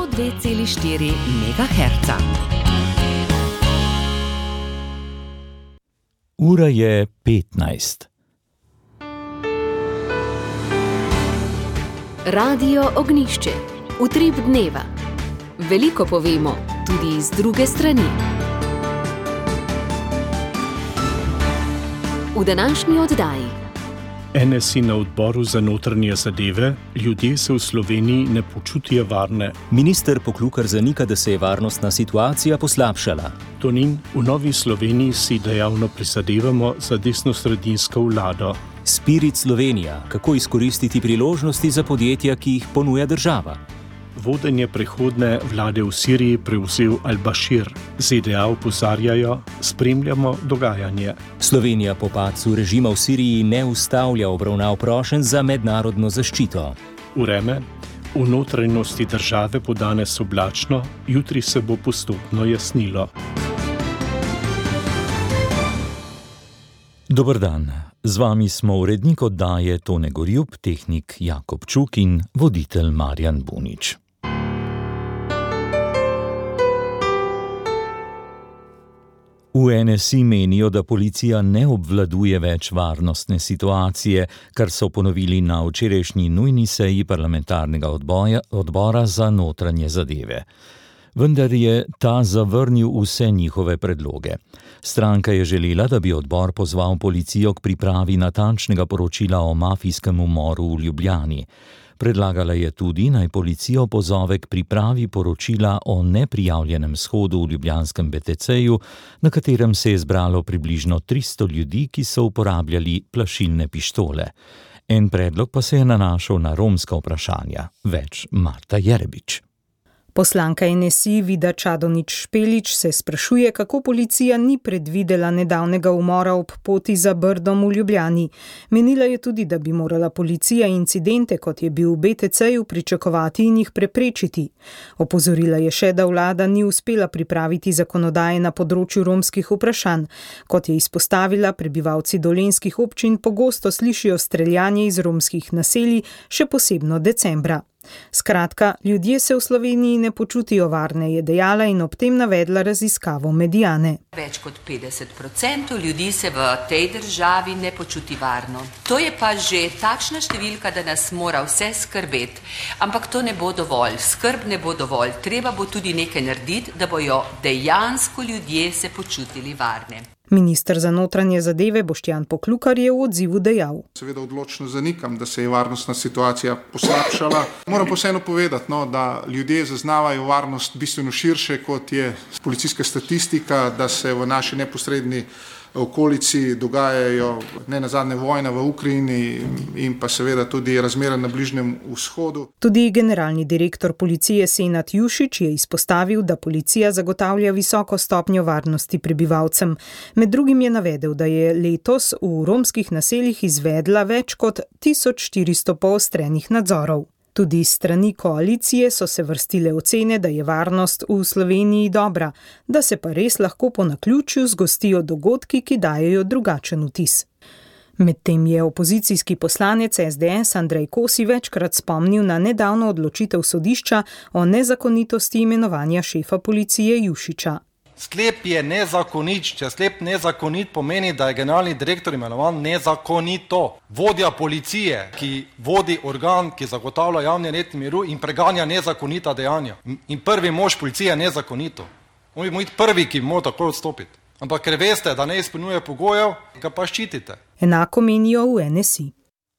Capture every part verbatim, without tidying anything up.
sto dve celi štiri megaherca. Ura je petnajst. Radio Ognjišče. Utrip dneva. Veliko povemo, tudi z druge strani. V današnji oddaji. N S I na odboru za notranje zadeve, ljudje se v Sloveniji ne počutijo varne. Minister Poklukar zanika, da se je varnostna situacija poslabšala. Tonin, v Novi Sloveniji si dejavno prizadevamo za desnosredinsko vlado. Spirit Slovenija, kako izkoristiti priložnosti za podjetja, ki jih ponuja država. Vodenje prehodne vlade v Siriji prevzel Al-Bashir. Z D A opozarjajo, spremljamo dogajanje. Slovenija po padcu režima v Siriji ne ustavlja obravnav prošenj za mednarodno zaščito. Vreme. V notranjosti države bo danes oblačno, jutri se bo postopno jasnilo. Dober dan. Z vami smo urednik oddaje Tone Gorjup, tehnik Jakob Čuk in voditelj Marjan Bunič. V N S I menijo, da policija ne obvladuje več varnostne situacije, kar so ponovili na včerajšnji nujni seji parlamentarnega odboja, odbora za notranje zadeve. Vendar je ta zavrnil vse njihove predloge. Stranka je želela, da bi odbor pozval policijo k pripravi natančnega poročila o mafijskem umoru v Ljubljani. Predlagala je tudi, naj policijo pozove k pripravi poročila o neprijavljenem shodu v ljubljanskem B T C-ju, na katerem se je zbralo približno tristo ljudi, ki so uporabljali plašilne pištole. En predlog pa se je nanašal na romska vprašanja. Več Marta Jerebič. Poslanka N S I Vida Čadonič Špelič se sprašuje, kako policija ni predvidela nedavnega umora ob poti za Brdom v Ljubljani. Menila je tudi, da bi morala policija incidente, kot je bil v B T C-ju, pričakovati in jih preprečiti. Opozorila je še, da vlada ni uspela pripraviti zakonodaje na področju romskih vprašanj. Kot je izpostavila, prebivalci dolenjskih občin pogosto slišijo streljanje iz romskih naselij, še posebno decembra. Skratka, ljudje se v Sloveniji ne počutijo varne, je dejala in ob tem navedla raziskavo Mediane. Več kot petdeset odstotkov ljudi se v tej državi ne počuti varno. To je pa že takšna številka, da nas mora vse skrbeti. Ampak to ne bo dovolj, skrb ne bo dovolj. Treba bo tudi nekaj narediti, da bojo dejansko ljudje se počutili varne. Minister za notranje zadeve Boštjan Poklukar je v odzivu dejal. Seveda odločno zanikam, da se je varnostna situacija poslabšala. Moram pa vseeno povedati, no, da ljudje zaznavajo varnost bistveno širše, kot je policijska statistika, da se v naši neposredni okolici dogajajo ne nazadnje vojna v Ukrajini in pa seveda tudi razmere na Bližnjem vzhodu. Tudi generalni direktor policije Senad Jušić je izpostavil, da policija zagotavlja visoko stopnjo varnosti prebivalcem. Med drugim je navedel, da je letos v romskih naseljih izvedla več kot tisoč štiristo poostrenih nadzorov. Tudi s strani koalicije so se vrstile ocene, da je varnost v Sloveniji dobra, da se pa res lahko po naključju zgostijo dogodki, ki dajejo drugačen vtis. Medtem je opozicijski poslanec S D S Andrej Kosi večkrat spomnil na nedavno odločitev sodišča o nezakonitosti imenovanja šefa policije Jušića. Sklep je nezakonit, če sklep nezakonit pomeni, da je generalni direktor imenovan nezakonito. Vodja policije, ki vodi organ, ki zagotavlja javni red in miru in preganja nezakonita dejanja. In prvi mož policije je nezakonito. On bi moral biti prvi, ki mora tako odstopiti. Ampak ker veste, da ne izpolnjuje pogojev, ga pa ščitite. Enako menijo v N S I.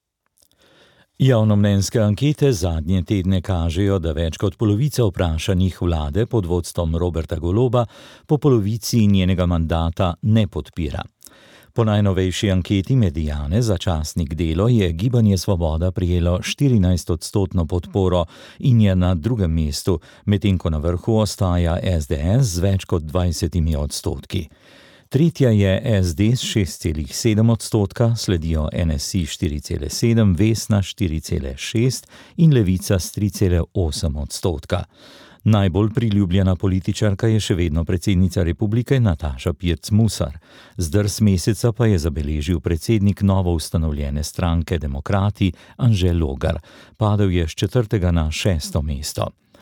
Javnomnenjske ankete zadnje tedne kažejo, da več kot polovica vprašanih vlade pod vodstvom Roberta Goloba po polovici njenega mandata ne podpira. Po najnovejši anketi Mediane za časnik Delo je Gibanje Svoboda prijelo štirinajstodstotno podporo in je na drugem mestu, medtem ko na vrhu ostaja S D S z več kot dvajsetimi odstotki. Tretja je S D s šest celih sedem odstotka, sledijo N S I štiri celih sedem, Vesna štiri celih šest in Levica s tri celih osem odstotka. Najbolj priljubljena političarka je še vedno predsednica republike Nataša Pirc Musar. Zdrs meseca pa je zabeležil predsednik novo ustanovljene stranke Demokrati Anže Logar. Padel je s četrtega na šesto mesto.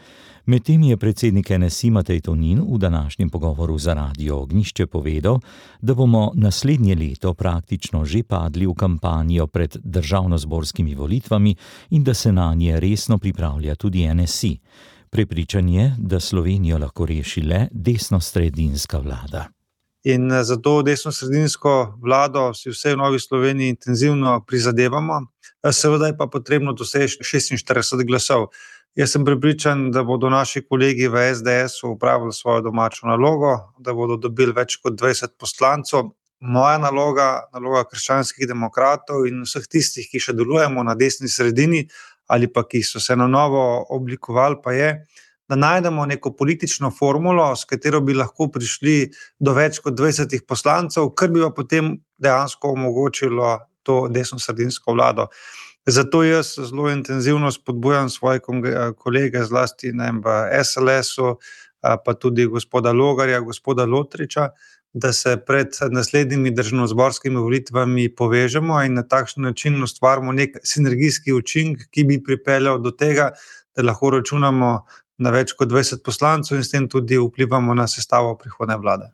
Medtem je predsednik N S I Matej Tonin v današnjem pogovoru za Radio Ognjišče povedal, da bomo naslednje leto praktično že padli v kampanjo pred državnozborskimi volitvami in da se na nje resno pripravlja tudi N S I. Prepričan je, da Slovenijo lahko reši le desnosredinska vlada. In zato desnosredinsko vlado si vse v Novi Sloveniji intenzivno prizadevamo. Seveda je pa potrebno doseči šestinštirideset glasov. Jaz sem prepričan, da bodo naši kolegi v S D S-u upravili svojo domačo nalogo, da bodo dobili več kot dvajset poslancev. Moja naloga, naloga krščanskih demokratov in vseh tistih, ki še delujemo na desni sredini ali pa ki so se na novo oblikovali, pa je, da najdemo neko politično formulo, s katero bi lahko prišli do več kot dvajsetih poslancev, kar bi pa potem dejansko omogočilo to desnosredinsko vlado. Zato jaz zelo intenzivno spodbujam svoje kolege, zlasti ne vem, v S L S-u, pa tudi gospoda Logarja, gospoda Lotriča, da se pred naslednjimi državnozborskimi volitvami povežemo in na takšen način ustvarimo nek sinergijski učinek, ki bi pripeljal do tega, da lahko računamo na več kot dvajset poslancev in s tem tudi vplivamo na sestavo prihodnje vlade.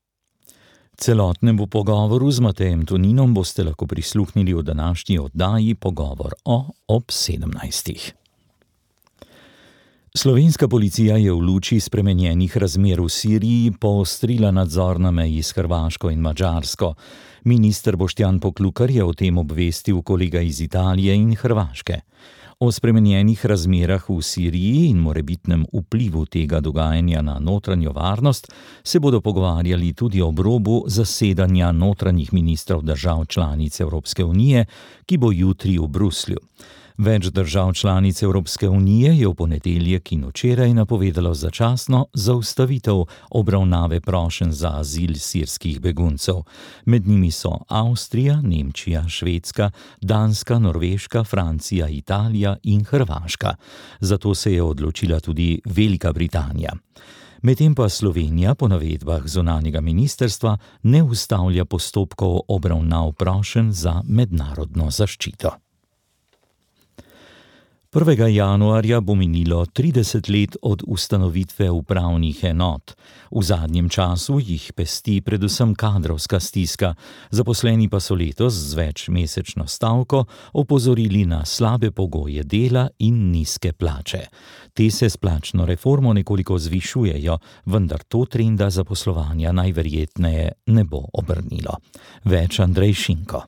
Celotnemu pogovoru z Matejem Toninom boste lahko prisluhnili v današnji oddaji Pogovor o ob sedemnajstih. Slovenska policija je v luči spremenjenih razmer v Siriji poostrila nadzor na meji s Hrvaško in Madžarsko. Minister Boštjan Poklukar je o tem obvestil kolega iz Italije in Hrvaške. O spremenjenih razmerah v Siriji in morebitnem vplivu tega dogajanja na notranjo varnost se bodo pogovarjali tudi ob robu zasedanja notranjih ministrov držav članic Evropske unije, ki bo jutri v Bruslju. Več držav članic Evropske unije je v ponedeljek in včeraj napovedalo začasno zaustavitev obravnave prošenj za azil sirskih beguncev. Med njimi so Avstrija, Nemčija, Švedska, Danska, Norveška, Francija, Italija in Hrvaška. Zato se je odločila tudi Velika Britanija. Medtem pa Slovenija po navedbah zunanjega ministrstva ne ustavlja postopkov obravnav prošenj za mednarodno zaščito. prvega januarja bo minilo trideset let od ustanovitve upravnih enot. V zadnjem času jih pesti predvsem kadrovska stiska, zaposleni pa so letos z večmesečno stavko opozorili na slabe pogoje dela in nizke plače. Te se s plačno reformo nekoliko zvišujejo, vendar to trenda zaposlovanja najverjetneje ne bo obrnilo. Več Andrej Šinko.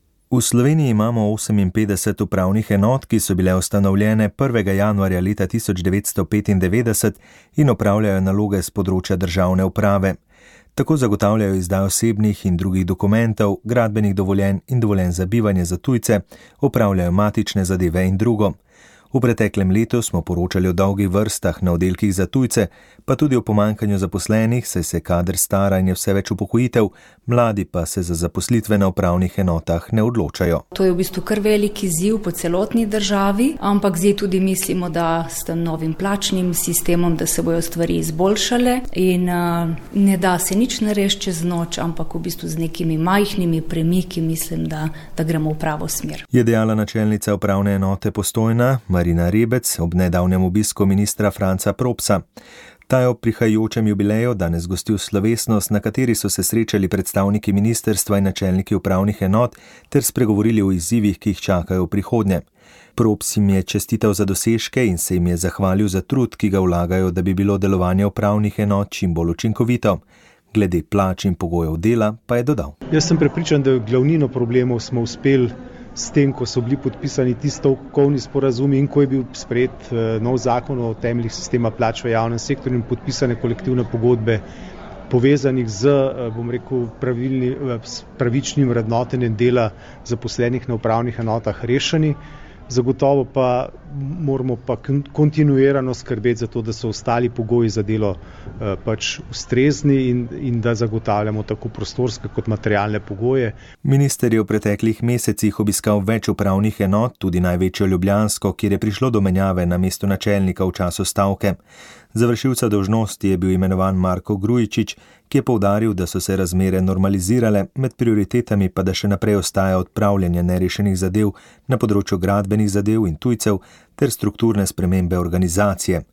V Sloveniji imamo oseminpetdeset upravnih enot, ki so bile ustanovljene prvega januarja leta tisoč devetsto petindevetdeset in opravljajo naloge z področja državne uprave. Tako zagotavljajo izdajo osebnih in drugih dokumentov, gradbenih dovoljenj in dovoljenj za bivanje za tujce, opravljajo matične zadeve in drugo. V preteklem letu smo poročali o dolgih vrstah na oddelkih za tujce, pa tudi o pomanjkanju zaposlenih, saj se kader stara in je vse več upokojitev, mladi pa se za zaposlitve na upravnih enotah ne odločajo. To je v bistvu kar velik izziv po celotni državi, ampak zdaj tudi mislimo, da s tem novim plačnim sistemom, da se bojo stvari izboljšale in uh, ne da se nič narediti čez noč, ampak v bistvu z nekimi majhnimi premiki mislim, da, da gremo v pravo smer. Je dejala načelnica upravne enote Postojna, Marina Rebec, ob nedavnem obisku ministra Franca Propsa. Ta je ob prihajajočem jubileju danes gostil slovesnost, na kateri so se srečali predstavniki ministrstva in načelniki upravnih enot ter spregovorili o izzivih, ki jih čakajo v prihodnje. Props jim je čestital za dosežke in se jim je zahvalil za trud, ki ga vlagajo, da bi bilo delovanje upravnih enot čim bolj učinkovito. Glede plač in pogojev dela pa je dodal. Jaz sem prepričan, da glavnino problemov smo uspeli s tem, ko so bili podpisani ti stavkovni sporazumi in ko je bil sprejet nov zakon o temeljih sistema plač v javnem sektorju in podpisane kolektivne pogodbe povezanih z, bom rekel, pravilni, pravičnim vrednotenjem dela zaposlenih na upravnih enotah rešeni. Zagotovo pa moramo pa kontinuirano skrbeti za to, da so ostali pogoji za delo eh, pač ustrezni in, in da zagotavljamo tako prostorske kot materialne pogoje. Minister je v preteklih mesecih obiskal več upravnih enot, tudi največjo ljubljansko, kjer je prišlo do menjave na mesto načelnika v času stavke. Za vršilca dolžnosti je bil imenovan Marko Grujičič, ki je poudaril, da so se razmere normalizirale, med prioritetami pa da še naprej ostaja odpravljanje nerešenih zadev na področju gradbenih zadev in tujcev ter strukturne spremembe organizacije.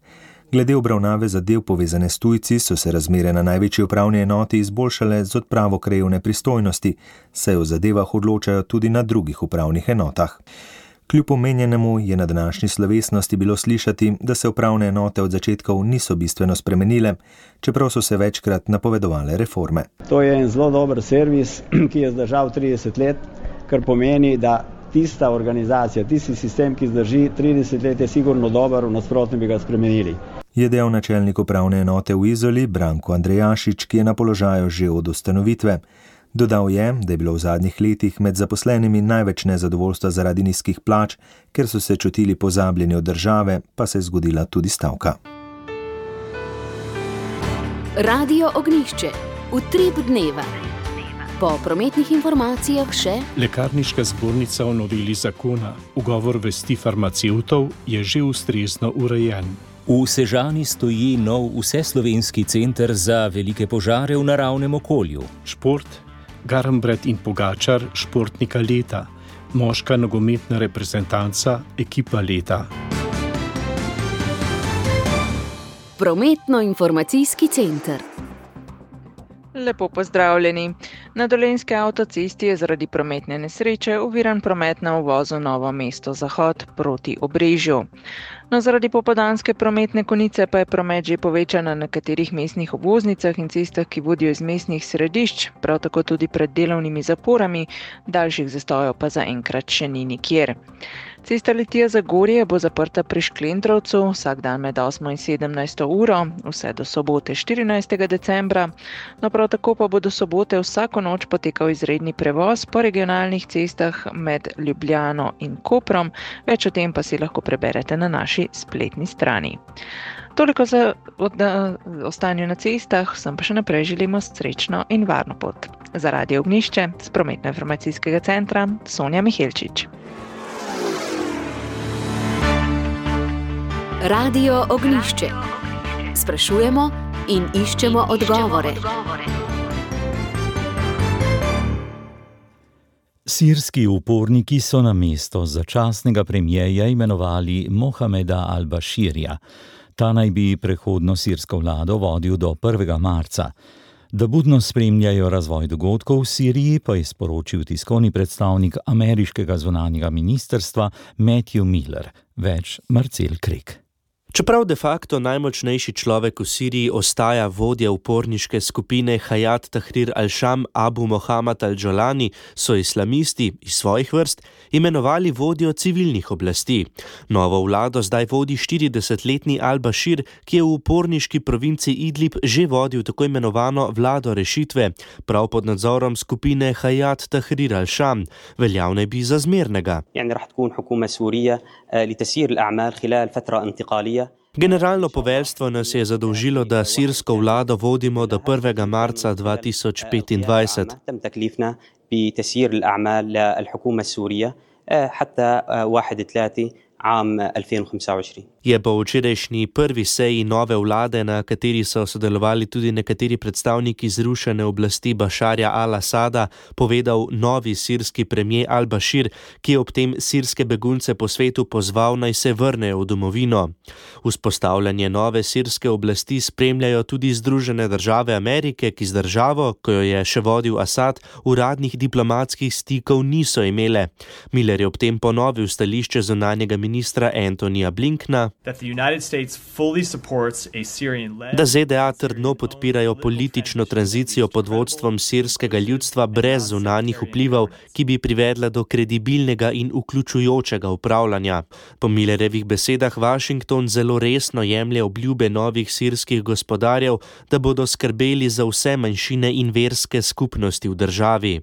Glede obravnave zadev povezane s tujci so se razmere na največji upravni enoti izboljšale z odpravo krajevne pristojnosti, saj o zadevah odločajo tudi na drugih upravnih enotah. Kljub omenjenemu je na današnji slovesnosti bilo slišati, da se upravne enote od začetkov niso bistveno spremenile, čeprav so se večkrat napovedovale reforme. To je en zelo dober servis, ki je zdržal trideset let, kar pomeni, da tista organizacija, tisti sistem, ki zdrži trideset let, je sigurno dober, v nasprotnem bi ga spremenili. Je dejal načelnik upravne enote v Izoli Branko Andrejašič, ki je na položaju že od ustanovitve. Dodal je, da je bilo v zadnjih letih med zaposlenimi največ nezadovoljstva zaradi nizkih plač, ker so se čutili pozabljeni od države, pa se je zgodila tudi stavka. Radio Ognjišče. Utrip dneva. Po prometnih informacijah še Lekarniška zbornica v noveli zakona. Ugovor vesti farmacevtov je že ustrezno urejen. V Sežani stoji nov vseslovenski center za velike požare v naravnem okolju. Šport, Garnbret in Pogačar, športnika leta. Moška nogometna reprezentanca, ekipa leta. Prometno-informacijski center. Lepo pozdravljeni. Na Dolenjski avtocesti je zaradi prometne nesreče oviran promet na uvozu Novo mesto Zahod proti Obrežju. No, zaradi popoldanske prometne konice pa je promet že povečan na nekaterih mestnih obvoznicah in cestah, ki vodijo iz mestnih središč, prav tako tudi pred delovnimi zaporami, daljših zastojev pa zaenkrat še ni nikjer. Cesta Litija-Zagorje bo zaprta pri Šklendrovcu vsak dan med osmo in sedemnajsto uro, vse do sobote štirinajstega decembra. No, prav tako pa bo do sobote vsako noč potekal izredni prevoz po regionalnih cestah med Ljubljano in Koprom. Več o tem pa si lahko preberete na naši spletni strani. Toliko za o stanju na cestah, vsem pa še naprej želimo srečno in varno pot. Za Radio Ognjišče z Prometno-informacijskega centra Sonja Mihelčič. Radio Ognjišče. Sprašujemo in iščemo odgovore. Sirski uporniki so na mesto začasnega premierja imenovali Mohameda al-Bashirja. Ta naj bi prehodno sirsko vlado vodil do prvega marca. Da budno spremljajo razvoj dogodkov v Siriji, pa je sporočil tiskovni predstavnik ameriškega zunanjega ministrstva Matthew Miller. Več Marcel Krek. Čeprav de facto najmočnejši človek v Siriji ostaja vodja uporniške skupine Hayat Tahrir al-Sham Abu Mohamed al-Jolani, so islamisti iz svojih vrst imenovali vodjo civilnih oblasti. Novo vlado zdaj vodi štiridesetletni al-Bashir, ki je v uporniški provinci Idlib že vodil tako imenovano vlado rešitve, prav pod nadzorom skupine Hayat Tahrir al-Sham, veljavne bi za zmernega. Generalno poveljstvo nas je zadolžilo, da sirsko vlado vodimo do prvega marca dva tisoč petindvajset. Je po včerajšnji prvi seji nove vlade, na kateri so sodelovali tudi nekateri predstavniki zrušene oblasti Bašarja al-Asada, povedal novi sirski premier al-Bashir, ki je ob tem sirske begunce po svetu pozval, naj se vrnejo v domovino. Vzpostavljanje nove sirske oblasti spremljajo tudi Združene države Amerike, ki z državo, ko jo je še vodil Asad, uradnih diplomatskih stikov niso imele. Miller je ob tem ponovil stališče zunanjega ministra Antonija Blinkna, da Z D A trdno podpirajo politično tranzicijo pod vodstvom sirskega ljudstva brez zunanjih vplivov, ki bi privedla do kredibilnega in vključujočega upravljanja. Po Millerjevih besedah Washington zelo resno jemlje obljube novih sirskih gospodarjev, da bodo skrbeli za vse manjšine in verske skupnosti v državi.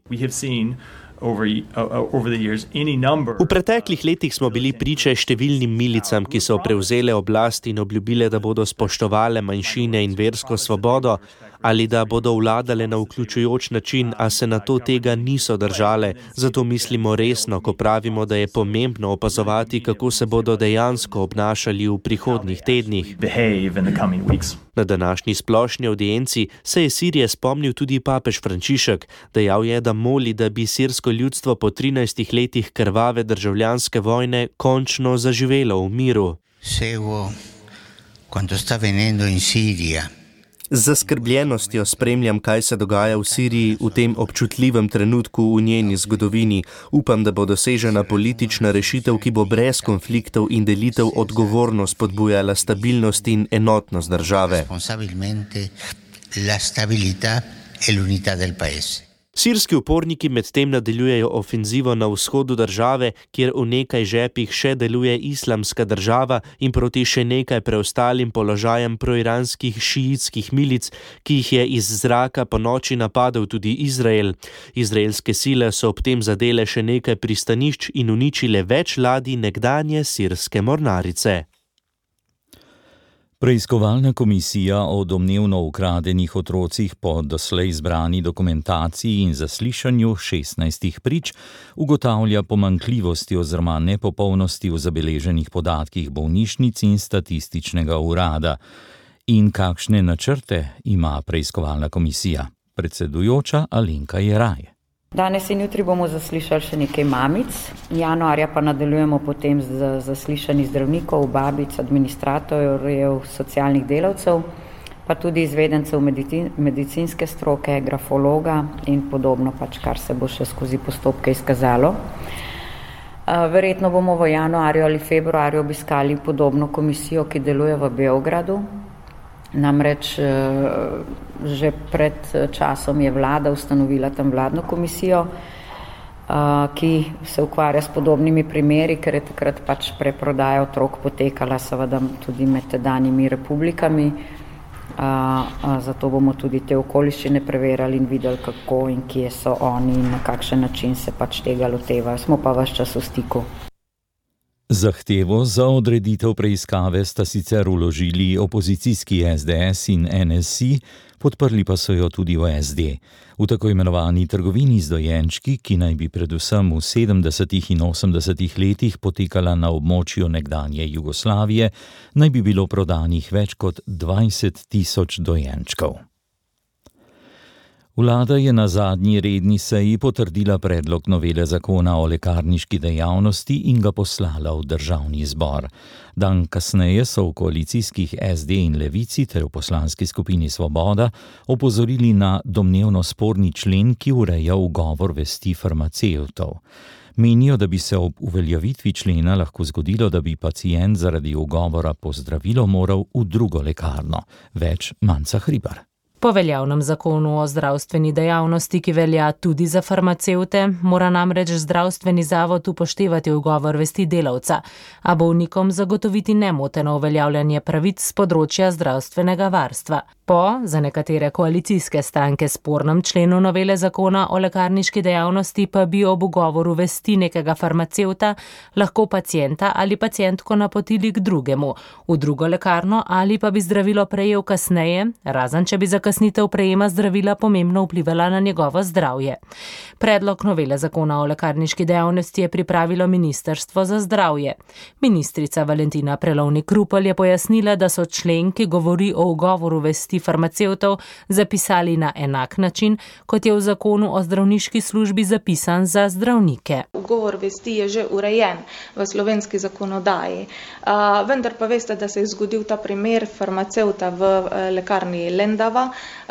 V preteklih letih smo bili priče številnim milicam, ki so prevzele oblast in obljubile, da bodo spoštovale manjšine in versko svobodo, ali da bodo vladale na vključujoč način, a se na to tega niso držale. Zato mislimo resno, ko pravimo, da je pomembno opazovati, kako se bodo dejansko obnašali v prihodnjih tednih. Na današnji splošni audienci se je Sirije spomnil tudi papež Frančišek. Dejal je, da moli, da bi sirsko ljudstvo po trinajstih letih krvave državljanske vojne končno zaživelo v miru. quanto sta avvenendo in Siria. Z zaskrbljenostjo spremljam, kaj se dogaja v Siriji v tem občutljivem trenutku v njeni zgodovini. Upam, da bo dosežena politična rešitev, ki bo brez konfliktov in delitev odgovorno spodbujala stabilnost in enotnost države. La stabilità e l'unità del paese. Sirski uporniki medtem nadaljujejo ofenzivo na vzhodu države, kjer v nekaj žepih še deluje islamska država in proti še nekaj preostalim položajem proiranskih šiitskih milic, ki jih je iz zraka po noči napadel tudi Izrael. Izraelske sile so ob tem zadele še nekaj pristanišč in uničile več ladij nekdanje sirske mornarice. Preiskovalna komisija o domnevno ukradenih otrocih po doslej zbrani dokumentaciji in zaslišanju šestnajstih prič ugotavlja pomanjkljivosti oziroma nepopolnosti v zabeleženih podatkih bolnišnic in statističnega urada. In kakšne načrte ima preiskovalna komisija? Predsedujoča Alenka Jeraj. Danes in jutri bomo zaslišali še nekaj mamic, januarja pa nadaljujemo potem z zaslišanji zdravnikov, babic, administratorjev, socialnih delavcev, pa tudi izvedencev medicinske stroke, grafologa in podobno, pač kar se bo še skozi postopke izkazalo. Verjetno bomo v januarju ali februarju obiskali podobno komisijo, ki deluje v Beogradu. Namreč že pred časom je vlada ustanovila tam vladno komisijo, ki se ukvarja s podobnimi primeri, ker je takrat pač preprodaja otrok potekala seveda tudi med tedanjimi republikami. Zato bomo tudi te okoliščine preverjali in videli, kako in kje so oni in na kakšen način se pač tega lotevajo. Smo pa ves čas v stiku. Zahtevo za odreditev preiskave sta sicer vložili opozicijski S D S in N S I, podprli pa so jo tudi v S D. V tako imenovani trgovini z dojenčki, ki naj bi predvsem v sedemdesetih in osemdesetih letih potekala na območju nekdanje Jugoslavije, naj bi bilo prodanih več kot dvajset tisoč dojenčkov. Vlada je na zadnji redni seji potrdila predlog novele zakona o lekarniški dejavnosti in ga poslala v državni zbor. Dan kasneje so v koalicijskih S D in Levici ter v poslanski skupini Svoboda opozorili na domnevno sporni člen, ki ureja ugovor vesti farmacevtov. Menijo, da bi se ob uveljavitvi člena lahko zgodilo, da bi pacient zaradi ugovora po zdravilo moral v drugo lekarno. Več Manca Hribar. Po veljavnem zakonu o zdravstveni dejavnosti, ki velja tudi za farmacevte, mora namreč zdravstveni zavod upoštevati ugovor vesti delavca, a bolnikom zagotoviti nemoteno uveljavljanje pravic z področja zdravstvenega varstva. Po, za nekatere koalicijske stranke spornem členu novele zakona o lekarniški dejavnosti pa bi ob ugovoru vesti nekega farmacevta lahko pacienta ali pacientko napotili k drugemu, v drugo lekarno ali pa bi zdravilo prejel kasneje, razen če bi zakasnitev prejema zdravila pomembno vplivala na njegovo zdravje. Predlog novele zakona o lekarniški dejavnosti je pripravilo Ministrstvo za zdravje. Ministrica Valentina Prelovnik Rupel je pojasnila, da so člen, ki govori o ugovoru vesti farmacevtov, zapisali na enak način, kot je v zakonu o zdravniški službi zapisan za zdravnike. Ugovor vesti je že urejen v slovenski zakonodaji, vendar pa veste, da se je zgodil ta primer farmacevta v lekarni Lendava,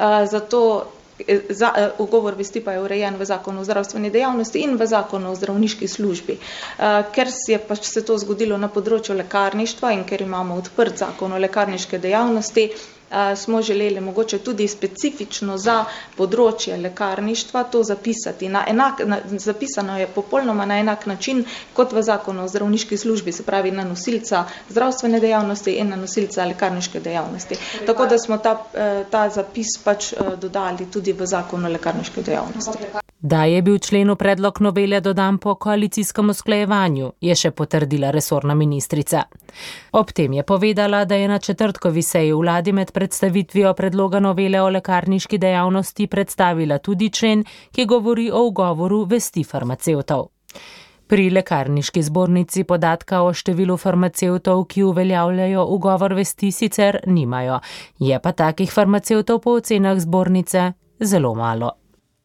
zato Za, ugovor vesti pa je urejen v zakonu o zdravstveni dejavnosti in v zakonu o zdravniški službi. Ker je pač se to zgodilo na področju lekarništva in ker imamo odprt zakon o lekarniške dejavnosti, smo želeli mogoče tudi specifično za področje lekarništva to zapisati. Na enak, na, zapisano je popolnoma na enak način kot v zakonu o zdravniški službi, se pravi na nosilca zdravstvene dejavnosti in na nosilca lekarniške dejavnosti. Tako da smo ta, ta zapis pač dodali tudi v zakonu o lekarniški dejavnosti. Da je bil členu predlog novele dodan po koalicijskem usklajevanju, je še potrdila resorna ministrica. Ob tem je povedala, da je na četrtkovi seji vladi med predstavitvijo predloga novele o lekarniški dejavnosti predstavila tudi člen, ki govori o ugovoru vesti farmacevtov. Pri lekarniški zbornici podatka o številu farmacevtov, ki uveljavljajo ugovor vesti, sicer nimajo. Je pa takih farmacevtov po ocenah zbornice zelo malo.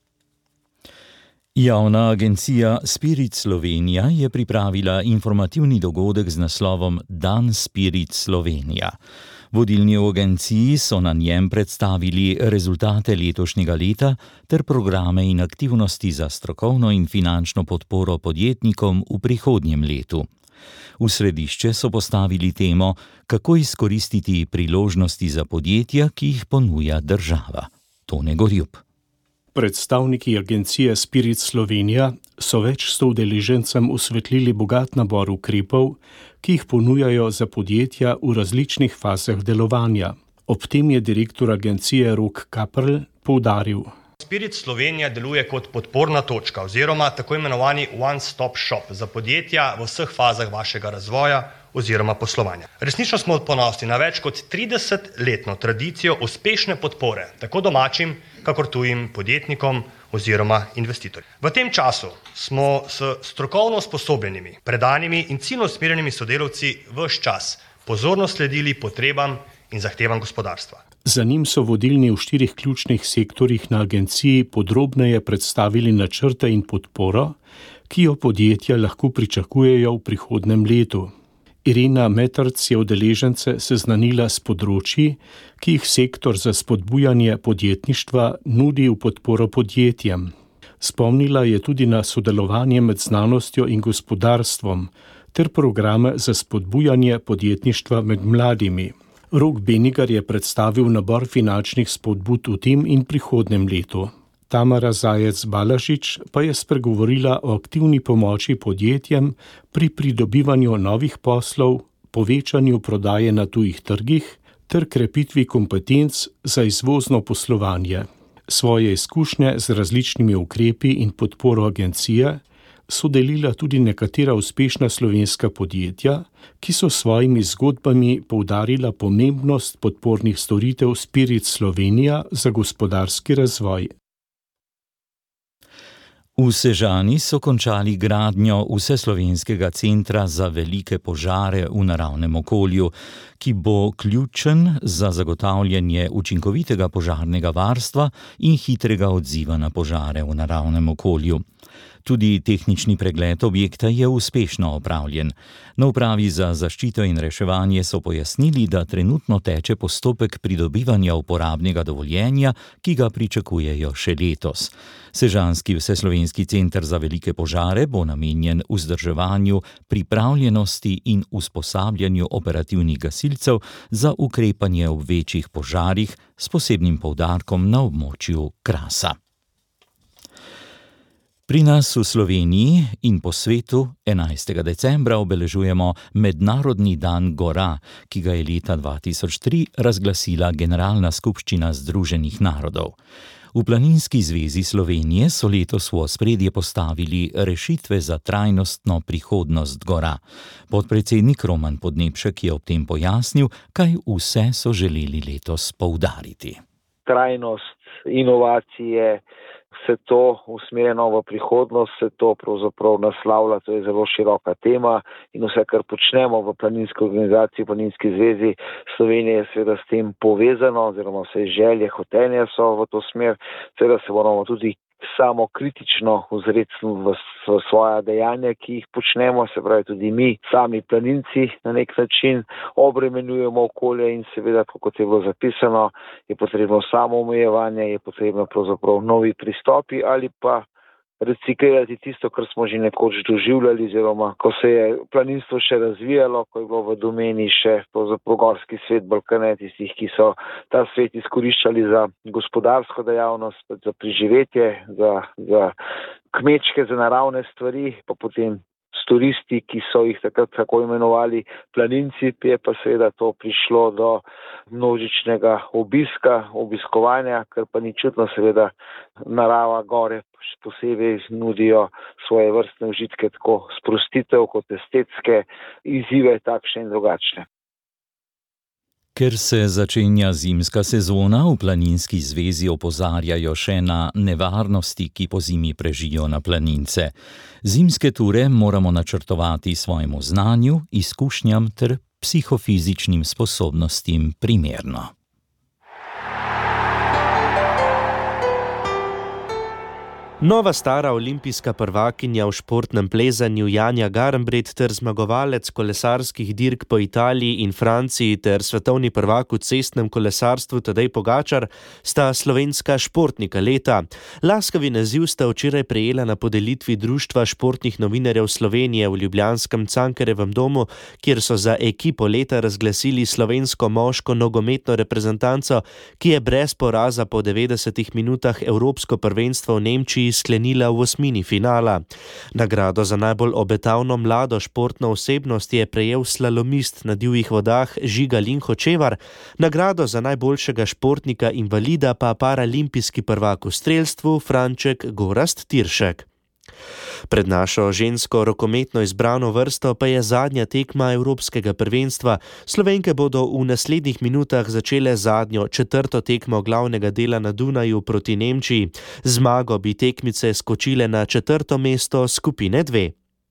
Javna agencija Spirit Slovenija je pripravila informativni dogodek z naslovom Dan Spirit Slovenija. Vodilni v agenciji so na njem predstavili rezultate letošnjega leta ter programe in aktivnosti za strokovno in finančno podporo podjetnikom v prihodnjem letu. V središče so postavili temo, kako izkoristiti priložnosti za podjetja, ki jih ponuja država. Tone Gorjup. Predstavniki agencije Spirit Slovenija so več sto udeležencem osvetlili bogat nabor ukrepov, ki jih ponujajo za podjetja v različnih fazah delovanja. Ob tem je direktor agencije Rok Kaprl poudaril. Spirit Slovenija deluje kot podporna točka oziroma tako imenovani one-stop shop za podjetja v vseh fazah vašega razvoja oziroma poslovanja. Resnično smo ponosni na več kot tridesetletno tradicijo uspešne podpore tako domačim, kakor tujim podjetnikom oziroma investitorjem. V tem času smo s strokovno usposobljenimi, predanimi in ciljno usmerjenimi sodelavci ves čas pozorno sledili potrebam in zahtevam gospodarstva. Za njim so vodilni v štirih ključnih sektorjih na agenciji podrobneje predstavili načrte in podporo, ki jo podjetja lahko pričakujejo v prihodnem letu. Irena Metrc je udeležence seznanila s področji, ki jih sektor za spodbujanje podjetništva nudi v podporo podjetjem. Spomnila je tudi na sodelovanje med znanostjo in gospodarstvom ter programe za spodbujanje podjetništva med mladimi. Rok Benigar je predstavil nabor finančnih spodbud v tem in prihodnem letu. Tamara Zajec-Balažič pa je spregovorila o aktivni pomoči podjetjem pri pridobivanju novih poslov, povečanju prodaje na tujih trgih ter krepitvi kompetenc za izvozno poslovanje. Svoje izkušnje z različnimi ukrepi in podporo agencije so delila tudi nekatera uspešna slovenska podjetja, ki so svojimi zgodbami poudarila pomembnost podpornih storitev Spirit Slovenija za gospodarski razvoj. V Sežani so končali gradnjo Vseslovenskega centra za velike požare v naravnem okolju, ki bo ključen za zagotavljanje učinkovitega požarnega varstva in hitrega odziva na požare v naravnem okolju. Tudi tehnični pregled objekta je uspešno opravljen. Na upravi za zaščito in reševanje so pojasnili, da trenutno teče postopek pridobivanja uporabnega dovoljenja, ki ga pričakujejo še letos. Sežanski Vseslovenski center za velike požare bo namenjen vzdrževanju, pripravljenosti in usposabljanju operativnih gasilcev za ukrepanje ob večjih požarih s posebnim poudarkom na območju Krasa. Pri nas v Sloveniji in po svetu enajstega decembra obeležujemo Mednarodni dan gora, ki ga je leta dva tisoč tri razglasila Generalna skupščina Združenih narodov. V Planinski zvezi Slovenije so letos v ospredje postavili rešitve za trajnostno prihodnost gora. Podpredsednik Roman Podnebšek je ob tem pojasnil, kaj vse so želeli letos poudariti. Trajnost, inovacije, vse to usmerjeno v prihodnost, vse to pravzaprav naslavlja, to je zelo široka tema in vse, kar počnemo v planinski organizaciji, v Planinski zvezi Slovenije, je seveda s tem povezano, oziroma vse želje, hotenja so v to smer, seveda se moramo tudi samo kritično ozreti v, v svoja dejanja, ki jih počnemo, se pravi tudi mi, sami planinci na nek način obremenjujemo okolje in seveda, kot je bilo zapisano, je potrebno samo omejevanje, je potrebno pravzaprav novi pristopi ali pa reciklirati tisto, kar smo že nekoč doživljali, oziroma ko se je planinstvo še razvijalo, ko je bilo v domeni še pravzaprav gorski svet, Balkane, tistih, ki so ta svet izkoriščali za gospodarsko dejavnost, za preživetje, za, za kmečke, za naravne stvari, pa potem s turisti, ki so jih takrat tako imenovali planinci, je pa seveda to prišlo do množičnega obiska, obiskovanja, kar pa ni čutno, seveda narava gore posebej nudijo svoje vrstne užitke, tako sprostitev kot estetske izzive, takšne in drugačne. Ker se začenja zimska sezona, v Planinski zvezi opozarjajo še na nevarnosti, ki pozimi prežijo na planince. Zimske ture moramo načrtovati svojemu znanju, izkušnjam ter psihofizičnim sposobnostim primerno. Nova stara olimpijska prvakinja v športnem plezanju Janja Garnbret ter zmagovalec kolesarskih dirk po Italiji in Franciji ter svetovni prvak v cestnem kolesarstvu Tadej Pogačar sta slovenska športnika leta. Laskavi naziv sta včeraj prejela na podelitvi Društva športnih novinarjev Slovenije v ljubljanskem Cankarjevem domu, kjer so za ekipo leta razglasili slovensko moško nogometno reprezentanco, ki je brez poraza po devetdesetih minutah evropsko prvenstvo v Nemčiji sklenila v osmini finala. Nagrado za najbolj obetavno mlado športno osebnost je prejel slalomist na divjih vodah Žiga Linhočevar, nagrado za najboljšega športnika invalida pa paralimpijski prvak v strelstvu Franček Gorazd Tiršek. Pred našo žensko rokometno izbrano vrsto pa je zadnja tekma Evropskega prvenstva. Slovenke bodo v naslednjih minutah začele zadnjo četrto tekmo glavnega dela na Dunaju proti Nemčiji. Zmago bi tekmice skočile na četrto mesto skupine dve.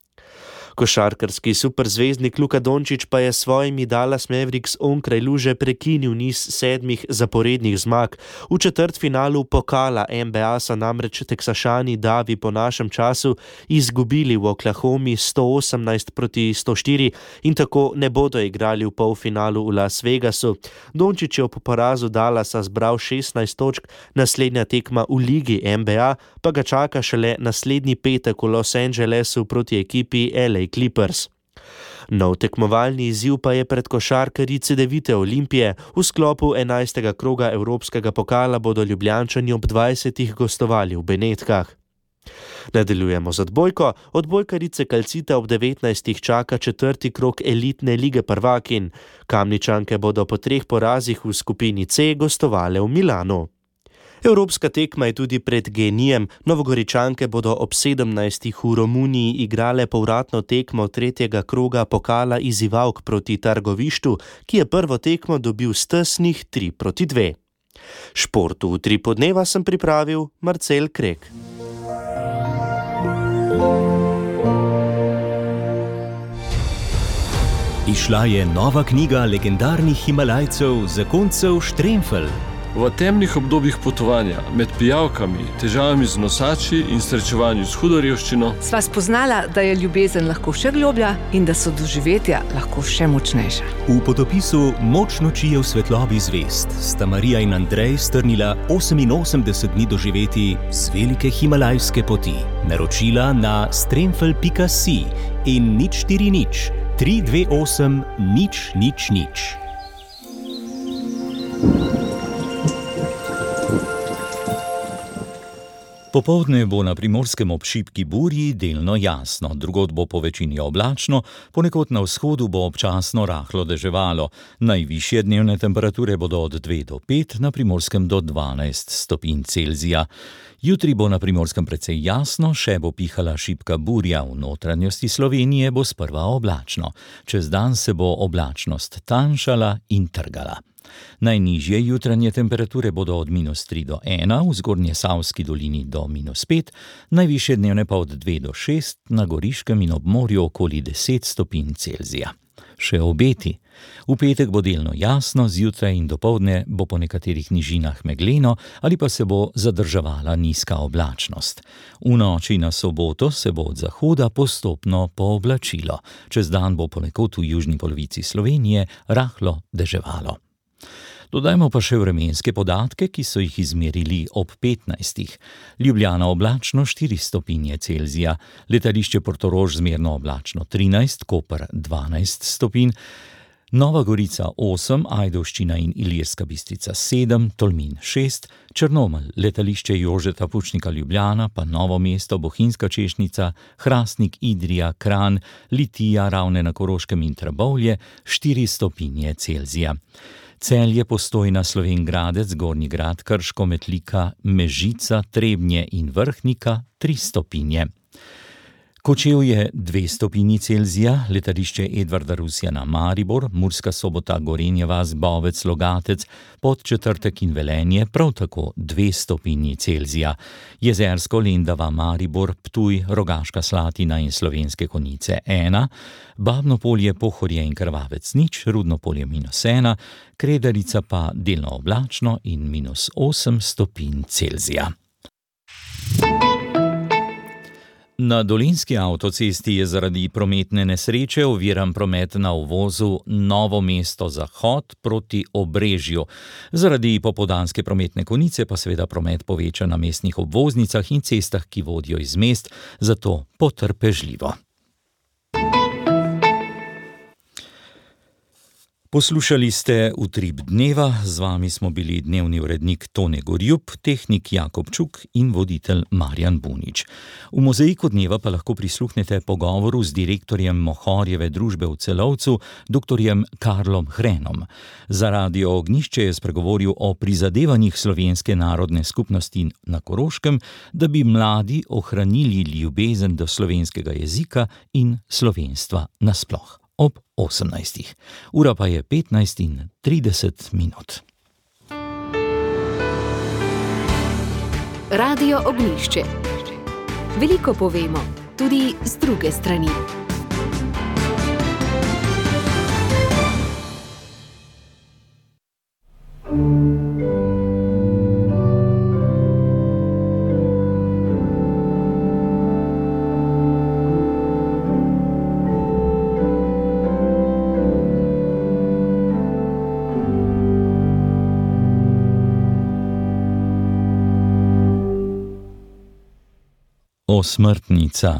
Košarkarski superzvezdnik Luka Dončić pa je s svojimi Dallas Mavericks onkraj luže prekinil niz sedmih zaporednih zmag. V četrtfinalu pokala N B A so namreč Teksašani davi po našem času izgubili v Oklahomi sto osemnajst proti sto štiri in tako ne bodo igrali v polfinalu v Las Vegasu. Dončić je po porazu Dallasa zbral šestnajst točk, naslednja tekma v ligi N B A pa ga čaka šele naslednji petek v Los Angelesu proti ekipi L A Clippers. Nov tekmovalni izziv pa je pred košarkarji Cedevite Olimpije. V sklopu enajstega kroga Evropskega pokala bodo Ljubljančani ob dvajsetih gostovali v Benetkah. Nadaljujemo z odbojko. Odbojkarice Calcita ob devetnajstih čaka četrti krog elitne lige prvakinj. Kamničanke bodo po treh porazih v skupini C gostovale v Milanu. Evropska tekma je tudi pred Genijem. Novogoričanke bodo ob sedemnajstih v Romuniji igrale povratno tekmo tretjega kroga pokala izzivalk proti Targovištu, ki je prvo tekmo dobil s tesnih tri proti dve. Športu v tri podneva sem pripravil Marcel Krek. Izšla je nova knjiga legendarnih Himalajcev, zakoncev Štremfelj. V temnih obdobjih potovanja, med pijavkami, težavami z nosači in srečevanju s hudo revščino sva spoznala, da je ljubezen lahko še globlja in da so doživetja lahko še močnejša. V potopisu Moč noči je v svetlobi zvezd sta Marija in Andrej strnila oseminosemdeset dni doživeti z velike himalajske poti. Naročila na stremfelj pika si in nič štiri nič, tri dve osem, nič nič nič. Popoldne bo na Primorskem ob šibki burji delno jasno, drugod bo po večini oblačno, ponekod na vzhodu bo občasno rahlo deževalo. Najvišje dnevne temperature bodo od dve do pet, na Primorskem do dvanajst stopinj Celzija. Jutri bo na Primorskem precej jasno, še bo pihala šibka burja, v notranjosti Slovenije bo sprva oblačno. Čez dan se bo oblačnost tanjšala in trgala. Najnižje jutranje temperature bodo od minus tri do ena, v Zgornjesavski dolini do minus pet, najvišje dnevne pa od dve do šest, na Goriškem in ob morju okoli deset stopinj Celzija. Še obeti. V petek bo delno jasno, zjutraj in dopoldne bo po nekaterih nižinah megleno ali pa se bo zadrževala nizka oblačnost. V noči na soboto se bo od zahoda postopno pooblačilo. Čez dan bo ponekod v južni polovici Slovenije rahlo deževalo. Dodajmo pa še vremenske podatke, ki so jih izmerili ob petnajstih. Ljubljana oblačno štiri stopinje Celzija, letališče Portorož zmerno oblačno trinajst, Koper dvanajst stopinj, Nova Gorica osem, Ajdovščina in Ilirska Bistrica sedem, Tolmin šest, Črnomelj, letališče Jožeta Pučnika Ljubljana, pa Novo mesto, Bohinjska Češnica, Hrastnik, Idrija, Kranj, Litija, Ravne na Koroškem in Trbovlje štiri stopinje Celzija. Celje, Postojna, Slovenj Gradec, Gornji Grad, Krško, Metlika, Mežica, Trebnje in Vrhnika tri stopinje. Kočevje dve stopinji Celzija, letališče Edvarda Rusjana Maribor, Murska Sobota, Gorenja vas, Bovec, Logatec, Podčetrtek in Velenje prav tako dve stopinji Celzija. Jezersko, Lendava, Maribor, Ptuj, Rogaška Slatina in Slovenske Konjice ena, Babno Polje, Pohorje in Krvavec nič, Rudno Polje minus ena, Kredarica pa delno oblačno in minus osem stopinj Celzija. Na Dolenjski avtocesti je zaradi prometne nesreče oviran promet na uvozu Novo mesto Zahod proti Obrežju. Zaradi popoldanske prometne konice pa seveda promet poveča na mestnih obvoznicah in cestah, ki vodijo iz mest, zato potrpežljivo. Poslušali ste Utrip dneva, z vami smo bili dnevni urednik Tone Gorjup, tehnik Jakob Čuk in voditelj Marjan Bunič. V mozaiku dneva pa lahko prisluhnete pogovoru z direktorjem Mohorjeve družbe v Celovcu, doktorjem Karlom Hrenom. Za Radio Ognjišče je spregovoril o prizadevanjih slovenske narodne skupnosti na Koroškem, da bi mladi ohranili ljubezen do slovenskega jezika in slovenstva nasploh. Ob osemnajstih. Ura pa je petnajst in trideset minut. Radio Ognjišče. Veliko povemo, tudi z druge strani. Osmrtnica.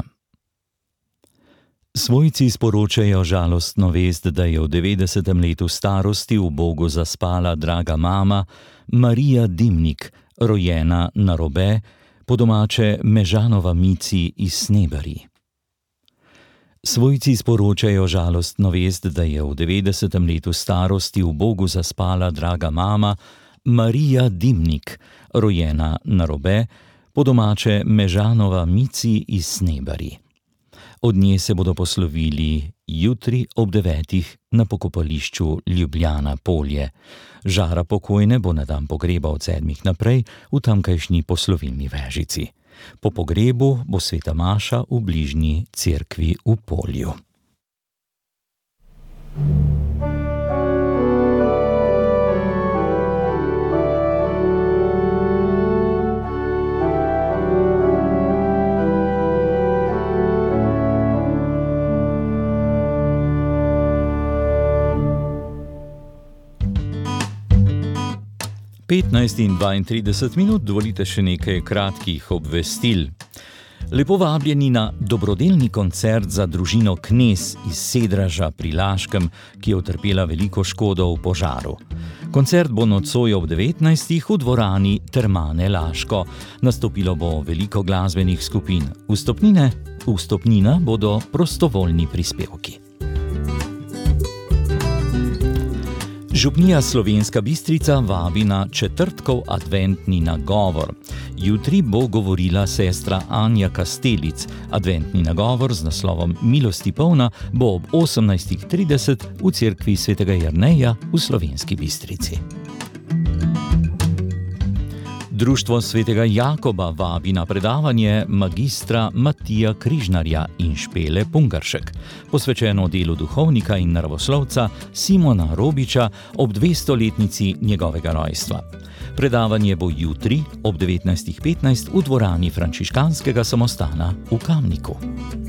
Svojci sporočajo žalostno vest, da je v devetdesetem letu starosti v Bogu zaspala draga mama Marija Dimnik, rojena na Robe, po domače Mežanova Mici iz Snebari. Svojci sporočajo žalostno vest, da je v devetdesetem letu starosti v Bogu zaspala draga mama Marija Dimnik, rojena na Robe, po domače Mežanova Mici iz Snebari. Od nje se bodo poslovili jutri ob devetih na pokopališču Ljubljana Polje. Žara pokojne bo na dan pogreba od sedmih naprej v tamkajšnji poslovilni vežici. Po pogrebu bo sveta maša v bližnji cerkvi v Polju. petnajst in dvaintrideset minut, dovolite še nekaj kratkih obvestil. Lepo vabljeni na dobrodelni koncert za družino Knez iz Sedraža pri Laškem, ki je utrpela veliko škodo v požaru. Koncert bo nocoj ob devetnajstih v dvorani Termane Laško. Nastopilo bo veliko glasbenih skupin. Vstopnine, vstopnina bodo prostovoljni prispevki. Župnija Slovenska Bistrica vabi na četrtkov adventni nagovor. Jutri bo govorila sestra Anja Kastelic. Adventni nagovor z naslovom Milosti polna bo ob osemnajstih trideset v cerkvi svetega Jerneja v Slovenski Bistrici. Društvo svetega Jakoba vabi na predavanje magistra Matija Križnarja in Špele Pungaršek, posvečeno delu duhovnika in naravoslovca Simona Robiča ob dvestoletnici njegovega rojstva. Predavanje bo jutri ob devetnajstih petnajst v dvorani frančiškanskega samostana v Kamniku.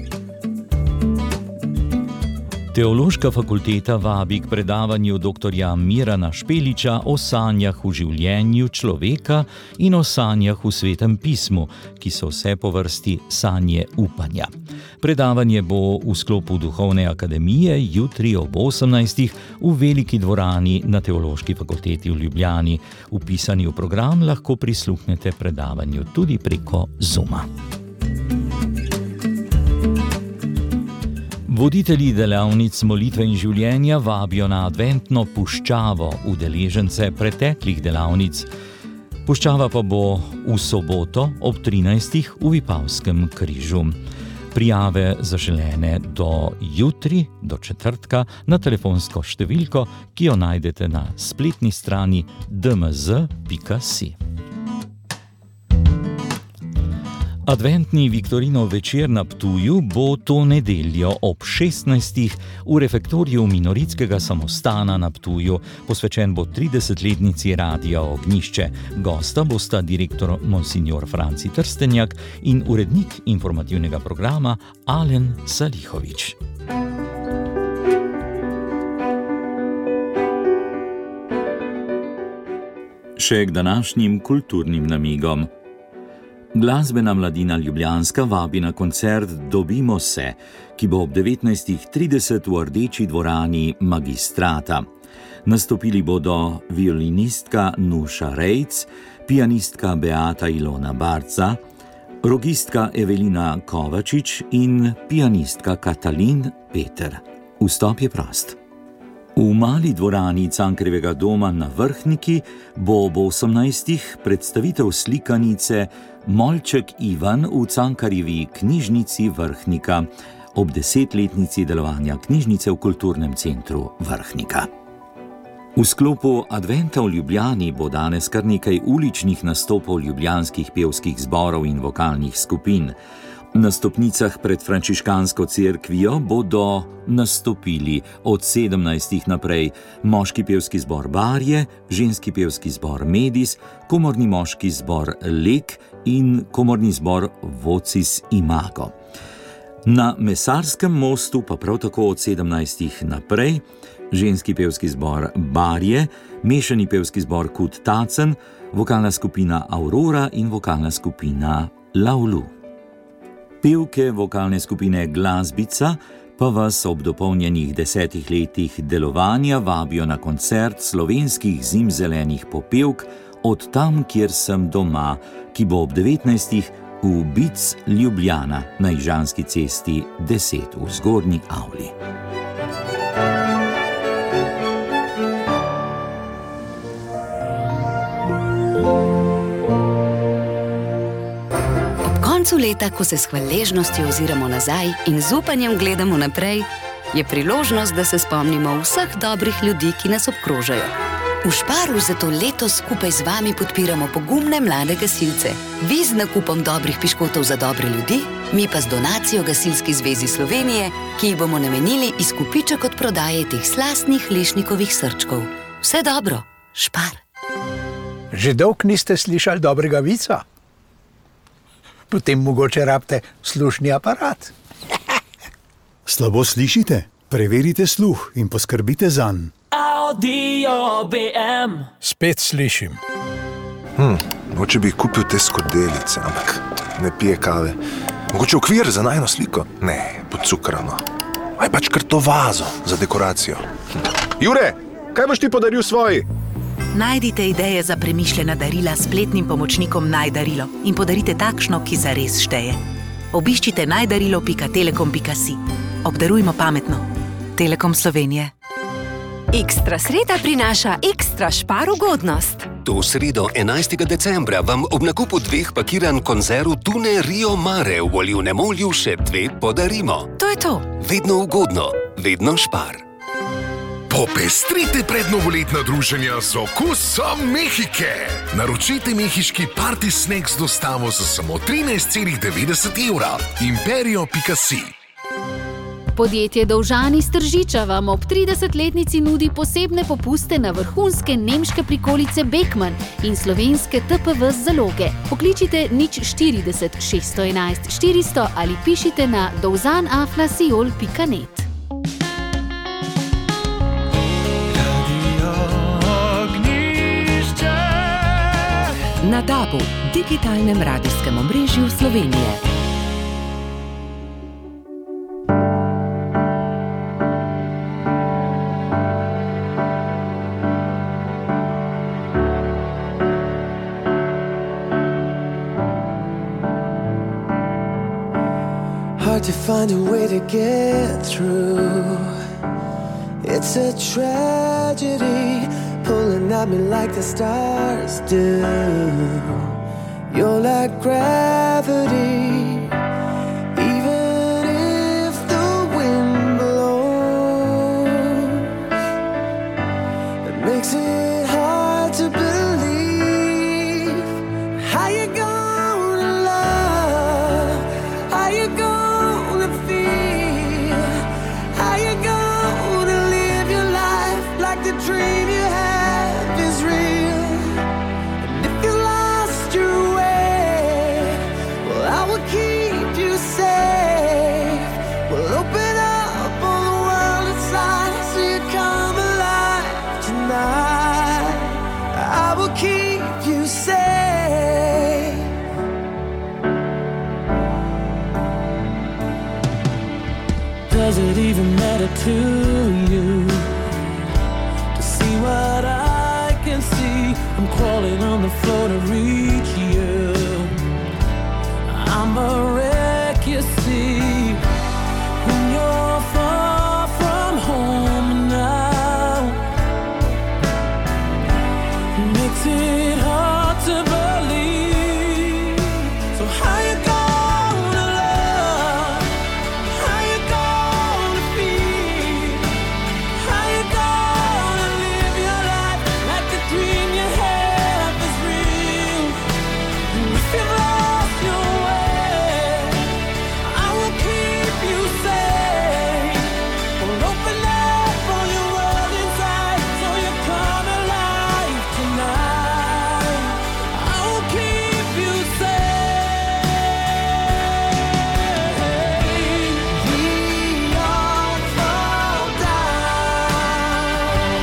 Teološka fakulteta vabi k predavanju doktorja Mirana Špeliča o sanjah v življenju človeka in o sanjah v Svetem pismu, ki so vse po vrsti sanje upanja. Predavanje bo v sklopu Duhovne akademije jutri ob osemnajstih v veliki dvorani na Teološki fakulteti v Ljubljani. Vpisani v program lahko prisluhnete predavanju tudi preko Zooma. Voditelji delavnic molitve in življenja vabijo na adventno puščavo udeležence preteklih delavnic. Puščava pa bo v soboto ob trinajstih v Vipavskem križu. Prijave zaželene do jutri, do četrtka, na telefonsko številko, ki jo najdete na spletni strani d m z pika si. Adventni Viktorinov večer na Ptuju bo to nedeljo ob šestnajstih v refektoriju Minoritskega samostana na Ptuju. Posvečen bo tridesetletnici Radia Ognjišče. Gosta bosta direktor monsignor Franci Trstenjak in urednik informativnega programa Alen Salihović. Še k današnjim kulturnim namigom. Glasbena mladina Ljubljanska vabi na koncert Dobimo se, ki bo ob devetnajstih trideset v Rdeči dvorani Magistrata. Nastopili bodo violinistka Nuša Rejc, pianistka Beata Ilona Barca, rogistka Evelina Kovačič in pianistka Katalin Peter. Vstop je prost. V mali dvorani Cankarjevega doma na Vrhniki bo ob osemnajstih predstavitev slikanice Molček Ivan v Cankarjevi knjižnici Vrhnika ob desetletnici delovanja knjižnice v Kulturnem centru Vrhnika. V sklopu Adventa v Ljubljani bo danes kar nekaj uličnih nastopov ljubljanskih pevskih zborov in vokalnih skupin. Na stopnicah pred frančiškansko cerkvijo bodo nastopili od sedemnajstih naprej moški pevski zbor Barje, ženski pevski zbor Medis, komorni moški zbor Lek in komorni zbor Vocis Imago. Na Mesarskem mostu pa prav tako od sedemnajstih naprej ženski pevski zbor Barje, mešani pevski zbor Kut Tacen, vokalna skupina Aurora in vokalna skupina Laulu. Pevke vokalne skupine Glasbica pa vas ob dopolnjenih desetih letih delovanja vabijo na koncert slovenskih zimzelenih popevk Od tam, kjer sem doma, ki bo ob devetnajstih v Bic Ljubljana na Ižanski cesti deset v Zgornji avli. Leta, ko se s hvaležnostjo oziramo nazaj in z upanjem gledamo naprej, je priložnost, da se spomnimo vseh dobrih ljudi, ki nas obkrožajo. V Šparu zato letos skupaj z vami podpiramo pogumne mlade gasilce. Vi z nakupom dobrih piškotov za dobre ljudi, mi pa z donacijo Gasilski zvezi Slovenije, ki jih bomo namenili izkupiček od prodaje teh slastnih lešnikovih srčkov. Vse dobro, Špar. Že dolgo niste slišali dobrega vica? Potem mogoče rabite slušni aparat. Slabo slišite? Preverite sluh in poskrbite zanj. Audio B M. Spet slišim. Hm, mogoče bi kupil te skodelice, ampak ne pije kave. Mogoče okvir za najino sliko? Ne, podcukrano. Aj pač kar to vazo za dekoracijo. Hm. Jure, kaj boš ti podaril svoji? Najdite ideje za premišljena darila s spletnim pomočnikom Najdarilo in podarite takšno, ki zares šteje. Obiščite najdarilo pika telekom pika si. Obdarujmo pametno. Telekom Slovenije. Ekstra sreda prinaša ekstra Špar ugodnost. To sredo enajstega decembra vam ob nakupu dveh pakiran konzerv tune Rio Mare v olivnem olju še dve podarimo. To je to. Vedno ugodno, vedno Špar. Popestrite prednovoletna druženja z okusom Mehike. Naročite mehiški party snack z dostavo za samo trinajst celih devetdeset evra. imperio pika si. Podjetje Dovžani iz Tržiča vam ob tridesetletnici nudi posebne popuste na vrhunske nemške prikolice Beckmann in slovenske T P V zaloge. Pokličite nič štirideset šeststo enajst štiristo ali pišite na dovzan afna siol pika net. Na DAB-u, digitalnem radijskem omrežju Slovenije. Hard to find a way to get through. It's a tragedy. Pulling at me like the stars do. You're like gravity. Even if the wind blows, it makes it hard to believe how you gonna love to you to see what I can see. I'm crawling on the floor to reach you. I'm a wreck, you see, when you're far from home now. It makes it hard to believe. So how you gonna love? How you gonna feel? How you gonna live your life like the dream you have is real? And if you've lost your way, I will keep you safe. We'll open up all your world inside so you come alive tonight. I will keep you safe. We all fall down.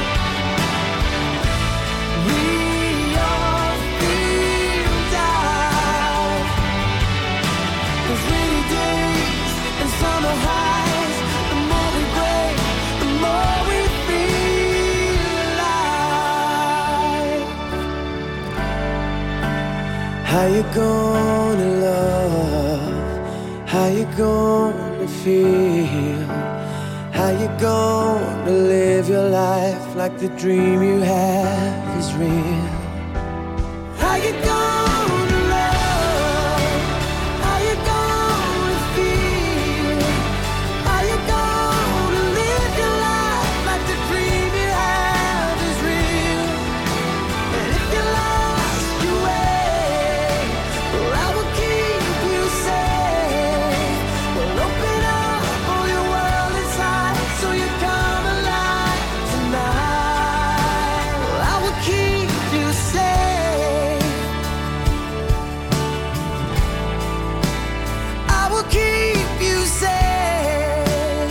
We all feel down. There's rainy days and summer highs. The more we break, the more we feel alive. How you gonna love? How you gonna feel? How you gonna live your life like the dream you have is real? How you gonna love? How you gonna feel? How you gonna live your life like the dream you have is real? And if you lost your way, well, I will keep you safe. We'll open up all your world inside so you come alive tonight. Well, I will keep you safe. I will keep you safe.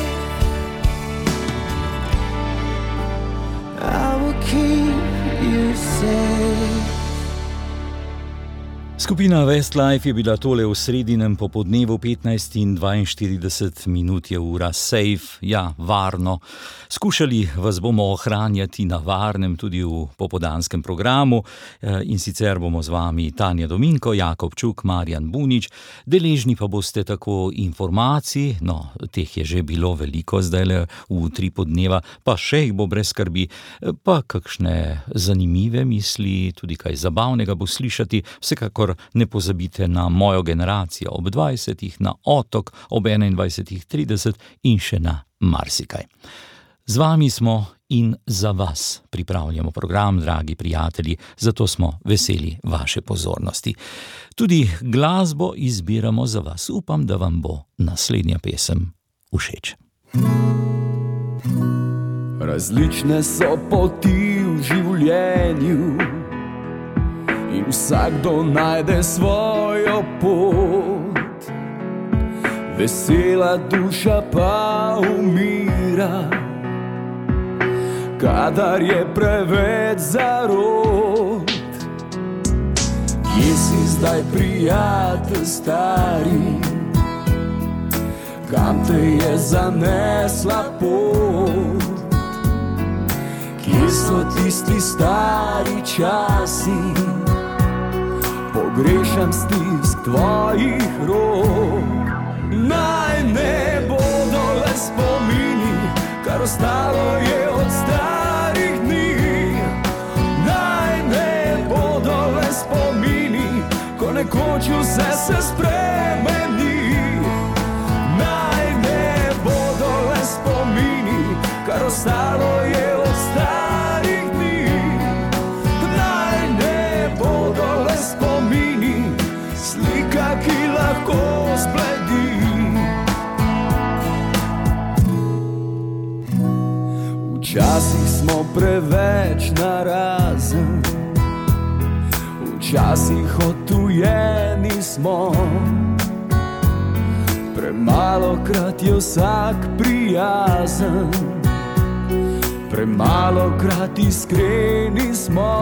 I will keep you safe. Skupina Westlife je bila tole v sredinem popodnevu, petnajst in dvainštirideset minut je ura, safe, ja, varno. Skušali vas bomo ohranjati na varnem tudi v popodanskem programu in sicer bomo z vami Tanja Dominko, Jakob Čuk, Marjan Bunič. Deležni pa boste tako informacij, no, teh je že bilo veliko zdajle v tri podneva, pa še jih bo brez skrbi, pa kakšne zanimive misli, tudi kaj zabavnega bo slišati. Vsekakor ne pozabite na Mojo generacijo ob dvajsetih, na Otok ob enaindvajsetih trideset in še na marsikaj. Z vami smo in za vas pripravljamo program, dragi prijatelji, zato smo veseli vaše pozornosti. Tudi glasbo izbiramo za vas. Upam, da vam bo naslednja pesem všeč. Različne so poti v življenju in vsakdo najde svojo pot. Vesela duša pa umira, kadar je preveč zarot. Kje si zdaj, prijatelj stari? Kam te je zanesla pot? Kje so tisti stari časi? Pogrešam stisk tvojih rok. Naj ne bodo le spomini, kar ostalo je od starih dni. Naj ne bodo le spomini, ko nekoč vse se spremeni. Naj ne bodo le spomini, kar ostalo je od starih dni. Naj ne bodo le spomini, slika, ki lahko zbledi. Včasih smo preveč narazen, včasih odtujeni smo. Premalokrat je vsak prijazen, premalokrat iskreni smo.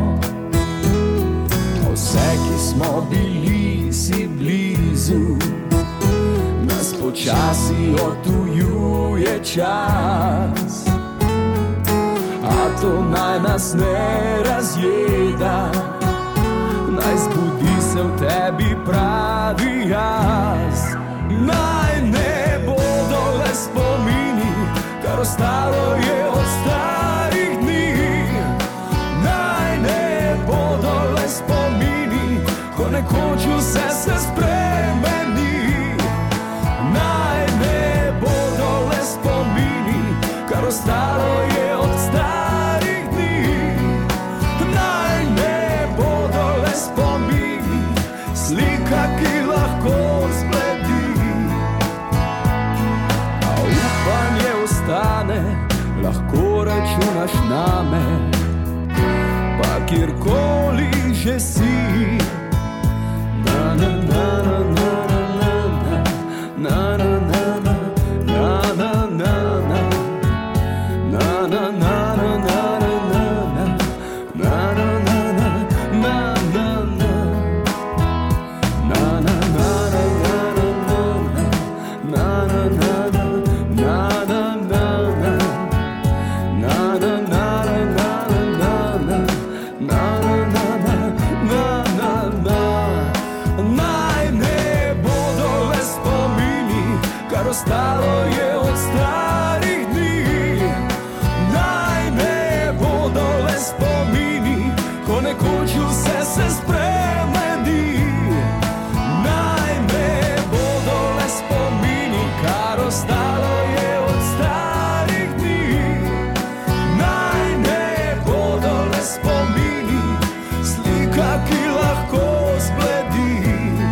Vse, ki smo bili si blizu, nas počasi odtujeni. omejuje čas. A to naj nas ne razjeda, naj zbudi se v tebi pravi jaz. Naj ne bodo le spomini, kar ostalo je od starih dni. Naj ne bodo le spomini, ko nekoč vse se spremeni. Naj ne bodo le spomini, kar ostalo je od starih dni. Naj ne bodo le spomini, slika, ki lahko zbledi. A upanje ostane, lahko računaš name, pa kjerkoli že si. Na na na na na na na na na na na na na na na na na na ostalo je od starih dni. Naj ne bodo le spomini, ko nekoč vse se spremeni. Naj ne bodo le spomini, kar ostalo je od starih dni. Naj ne bodo le spomini, slika, ki lahko zbledi.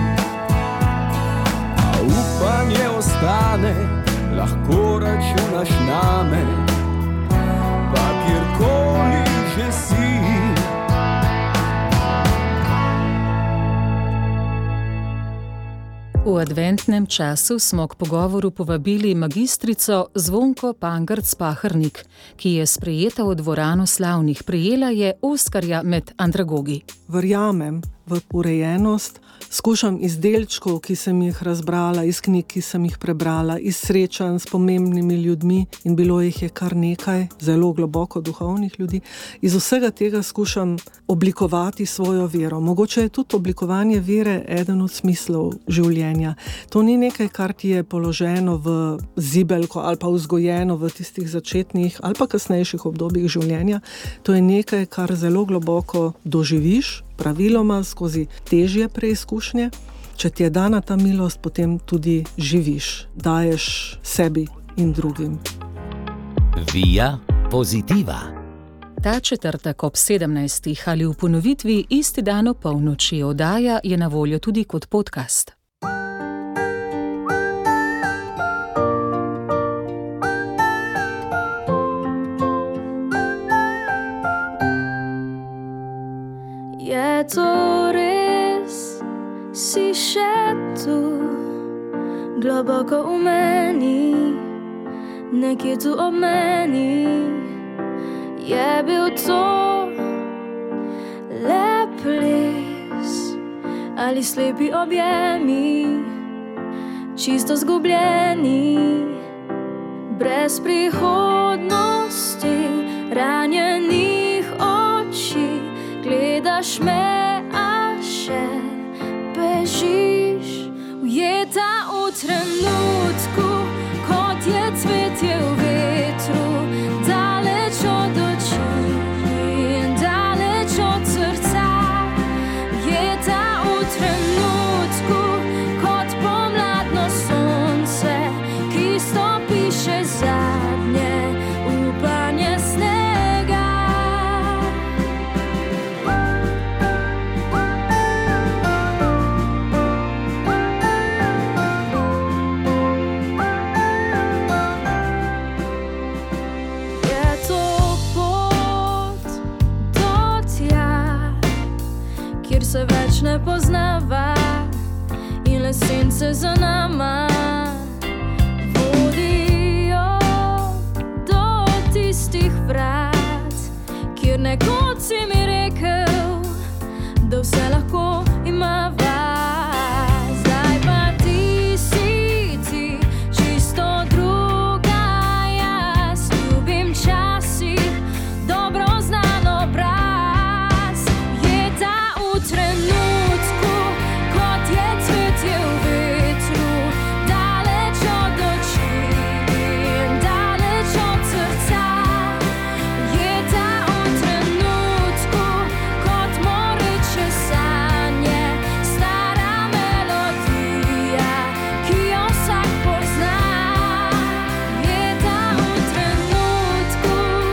A upanje ostane, lahko računaš name, pa kjerkoli že si. V adventnem času smo k pogovoru povabili magistrico Zvonko Pangrc-Pahernik, ki je sprejeta v dvorano slavnih. Prejela je Oskarja med andragogi. Verjamem v urejenost, skušam iz delčkov, ki sem jih razbrala, iz knjig, ki sem jih prebrala, iz srečanj s pomembnimi ljudmi, in bilo jih je kar nekaj, zelo globoko duhovnih ljudi. Iz vsega tega skušam oblikovati svojo vero. Mogoče je tudi oblikovanje vere eden od smislov življenja. To ni nekaj, kar ti je položeno v zibelko ali pa vzgojeno v tistih začetnih ali pa kasnejših obdobjih življenja. To je nekaj, kar zelo globoko doživiš, praviloma skozi težje preizkušnje. Če ti je dana ta milost, potem tudi živiš, daješ sebi in drugim. Via Positiva. Ta četrtek ob sedemnajstih ali v ponovitvi isti dan ob polnoči oddaja je na voljo tudi kot podcast. Je to res, si še tu, globoko v meni, nekje tu ob meni. Je bil to lep ples ali slepi objemi, čisto zgubljeni, brez prihodnosti, ranjenih oči. Gledaš me, a še bežiš, ujeta v trenutku, kot je cvetje v vetru, daleč od oči in daleč od srca. Ujeta v trenutku, kot pomladno sonce, ki stopi še zadnje upanje snega. Se več ne poznava in lesence za nama vodijo do tistih vrat, kjer nekoč si mi rekel, da vse lahko imava. Zdaj pa ti si ti čisto drug. trenutku, kot je cvetje v vetru, daleč od oči in daleč od srca. Je ta v trenutku, kot more čez sanje, stara melodija, ki jo vsak pozna. Je ta v trenutku.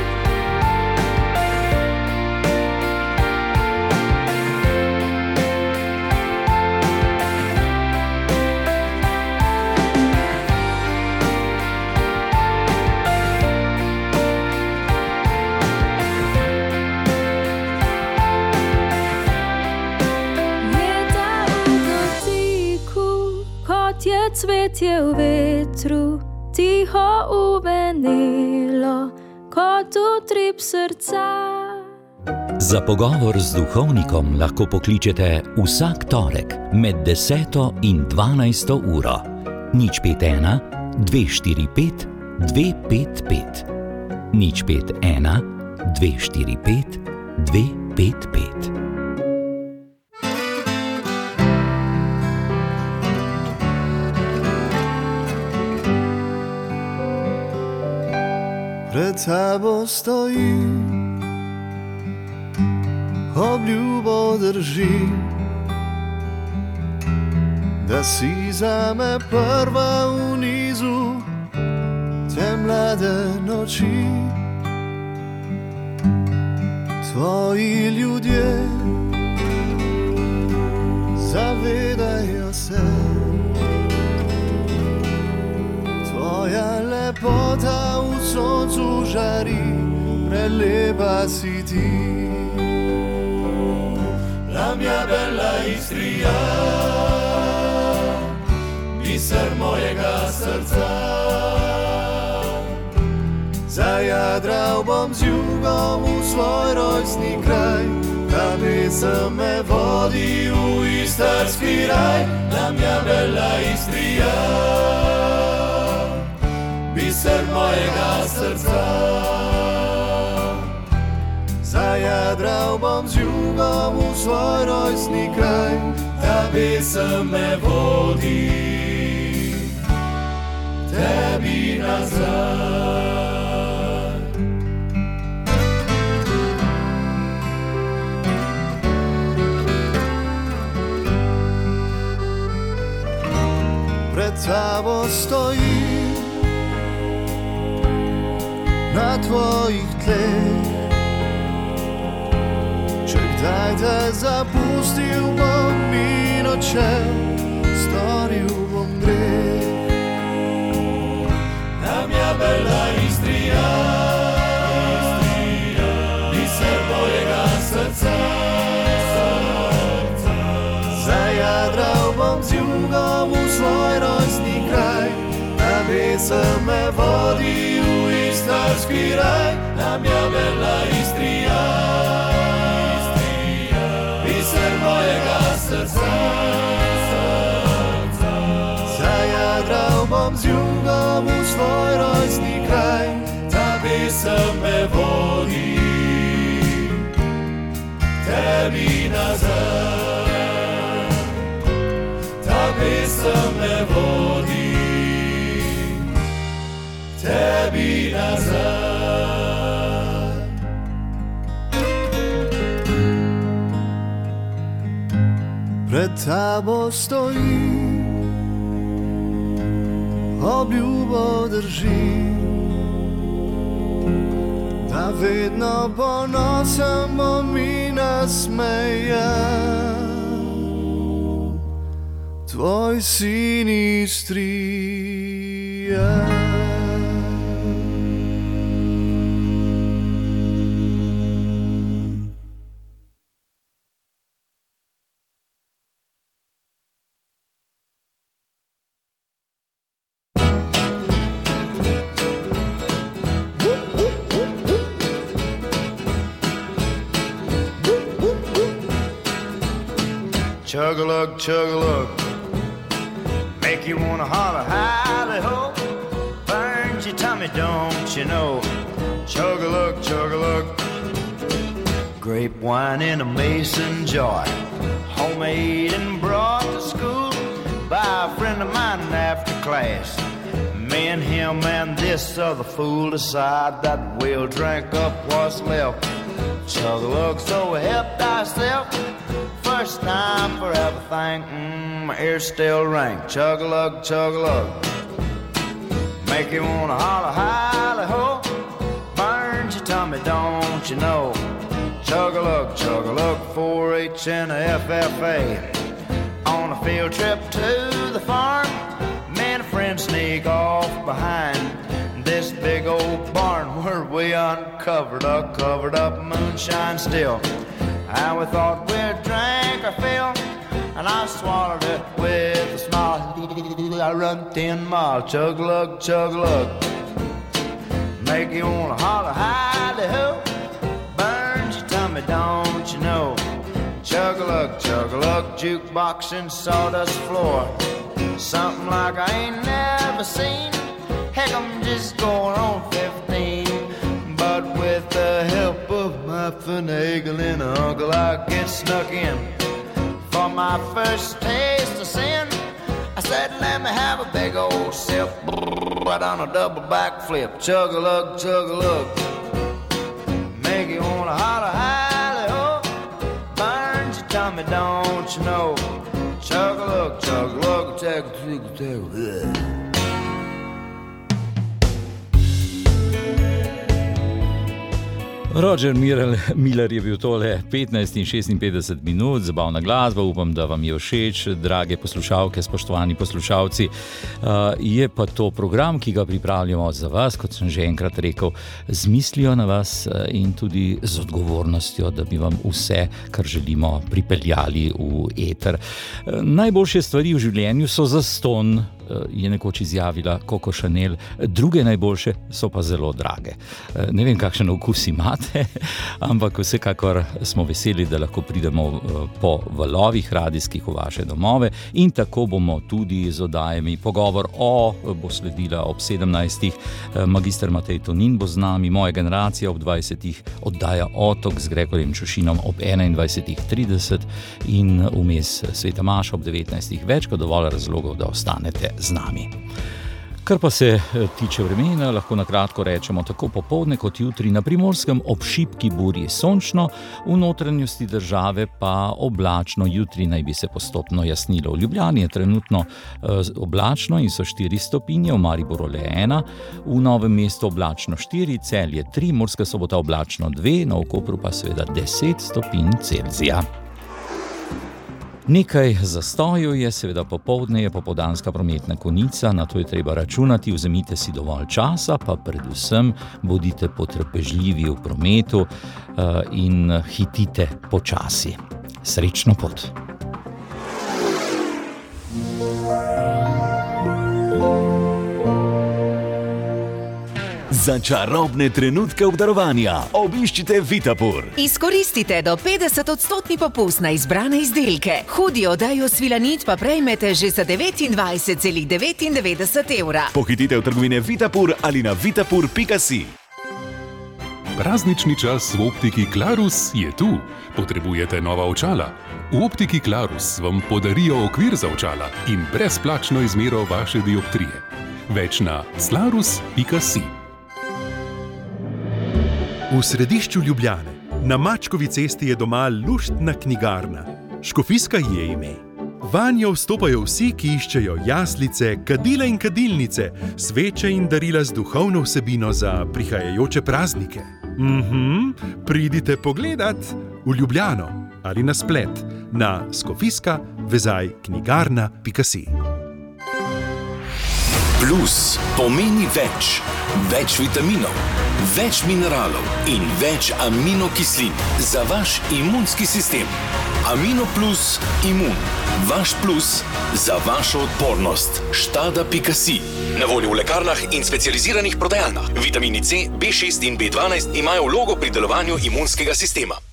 Je cvetje v vetru, tiho uvenelo, kot utrip srca. Za pogovor z duhovnikom lahko pokličete vsak torek med deseto in dvanajsto uro. Nič pet ena, dve štiri pet, dve pet pet. Nič pet ena, dve štiri pet, dve pet pet. Pred tabo stoji, obljubo drži, da si zame prva v nizu te mlade noči. Tvoji ljudje zavedajo se, tvoja lepota v soncu žari, prelepa si ti. La mia bella Istria, biser mojega srca. Zajadral bom z jugom v svoj rojstni kraj, ta pesem me vodi v istarski raj. La mia bella Istria, biser mojega srca. Zajadral bom z jugom v svoj rojstni kraj, ta pesem me vodi tebi nazaj. Pred tabo stoji, na tvojih tleh, če kdaj te zapustil bom in odšel, storil bom greh. La mia bella Istria, biser mojega srca. Zajadral bom z jugom v svoj rojstni kraj, ta pesem me vodi v istarski raj. La mia bella Istria, biser mojega srca. Zajadral bom z jugom v svoj rojstni kraj, ta pesem me vodi tebi nazaj. Ta pesem me vodi tebi nazaj. Pred tabo stoji, obljubo drži, da vedno ponosen bom in nasmejan, tvoj sin Istrija. Chug-a-lug, chug-a-lug, make you wanna holler, hally-ho. Burns your tummy, don't you know? Chug-a-lug, chug-a-lug, Grape wine in a mason jar, homemade and brought to school by a friend of mine after class. Me and him and this other fool decide that we'll drink up what's left. Chug-a-lug, so we helped ourselves. First time for everything, mm, my ears still ring. Chug-a-lug, chug-a-lug, make you wanna holler, hally-ho. Burns your tummy, don't you know? Chug-a-lug, chug-a-lug, four H and a F F A. On a field trip to the farm, me and a friend sneak off behind this big old barn where we uncovered a covered up moonshine still. And we thought we'd drink our fill, and I swallowed it with a smile. I run ten miles, chug-a-lug, chug-a-lug, make you wanna holler, hally-ho. Burns your tummy, don't you know? Chug-a-lug, chug-a-lug, jukebox and sawdust floor. Something like I ain't never seen. Heck, I'm just going on fifteen. But with the help of my finagling uncle, I get snuck in. For my first taste of sin, I said, let me have a big old sip. Right on a double backflip. Chug-a-lug, chug-a-lug, make you wanna holler, hally-ho. Burns your tummy, don't you know? Chug-a-lug, chug-a-lug, chug-a-lug. Roger Miller je bil tole petnajst in šestinpetdeset minut, zabavna glasba, upam, da vam je všeč, drage poslušalke, spoštovani poslušalci. Je pa to program, ki ga pripravljamo za vas, kot sem že enkrat rekel, z mislijo na vas in tudi z odgovornostjo, da bi vam vse, kar želimo, pripeljali v eter. Najboljše stvari v življenju so zastonj, je nekoč izjavila Coco Chanel, druge najboljše so pa zelo drage. Ne vem, kakšen okus imate, ampak vsekakor smo veseli, da lahko pridemo po valovih radijskih v vaše domove in tako bomo tudi z oddajami. Pogovor o bo sledila ob sedemnajstih, magister Matej Tonin bo z nami, moja generacija ob dvajsetih, oddaja Otok z Gregorjem Čušinom ob enaindvajsetih trideset in vmes Sveta Maša ob devetnajstih. Več kot dovolj razlogov, da ostanete z nami. Kar pa se tiče vremena, lahko na kratko rečemo tako popoldne kot jutri na Primorskem ob šibki burji sončno, v notranjosti države pa oblačno, jutri naj bi se postopno jasnilo. V Ljubljani je trenutno oblačno in so štiri stopinje, v Mariboru le ena, v Novem mestu oblačno štiri, Celje tri, Murska Sobota oblačno dve, na Kopru pa seveda deset stopinj Celzija. Nekaj zastojev je, seveda popoldne je popoldanska prometna konica, na to je treba računati, vzemite si dovolj časa, pa predvsem bodite potrpežljivi v prometu in hitite počasi. Srečno pot! Za čarobne trenutke obdarovanja obiščite Vitapur. Izkoristite do petdeset odstotni popust na izbrane izdelke. Hudi odejo svilanit pa prejmete že za devetindvajset celih devetindevetdeset evra. Pohitite v trgovine Vitapur ali na vitapur pika si. Praznični čas v optiki Clarus je tu. Potrebujete nova očala? V optiki Clarus vam podarijo okvir za očala in brezplačno izmero vaše dioptrije. Več na clarus pika si. V središču Ljubljane, na Mačkovi cesti je doma luštna knjigarna. Škofijska je ime. Vanjo vstopajo vsi, ki iščejo jaslice, kadila in kadilnice, sveče in darila z duhovno vsebino za prihajajoče praznike. Mhm, pridite pogledat v Ljubljano ali na splet na skofijska vezaj knjigarna pika si. Plus pomeni več. Več vitaminov, več mineralov in več aminokislin za vaš imunski sistem. Amino plus imun. Vaš plus za vašo odpornost. Štada pika si. Na voljo v lekarnah in specializiranih prodajalnah. Vitamini C, B šest in B dvanajst imajo vlogo pri delovanju imunskega sistema.